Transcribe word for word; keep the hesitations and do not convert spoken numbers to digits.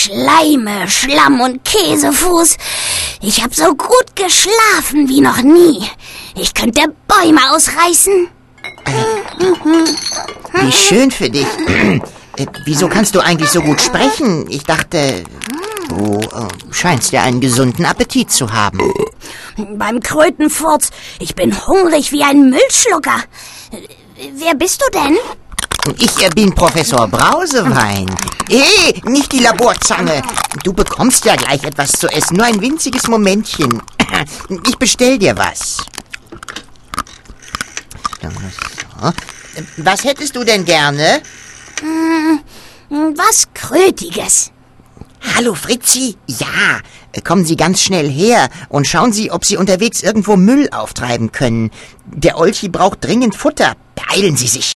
Schleime, Schlamm und Käsefuß. Ich hab so gut geschlafen wie noch nie. Ich könnte Bäume ausreißen. Wie schön für dich. Äh, wieso kannst du eigentlich so gut sprechen? Ich dachte, du äh, scheinst ja einen gesunden Appetit zu haben. Beim Krötenfurz. Ich bin hungrig wie ein Müllschlucker. Wer bist du denn? Ich äh, bin Professor Brausewein. Hey, nicht die Laborzange. Du bekommst ja gleich etwas zu essen. Nur ein winziges Momentchen. Ich bestell dir was. So. Was hättest du denn gerne? Was Krötiges. Hallo Fritzi. Ja, kommen Sie ganz schnell her und schauen Sie, ob Sie unterwegs irgendwo Müll auftreiben können. Der Olchi braucht dringend Futter. Beeilen Sie sich.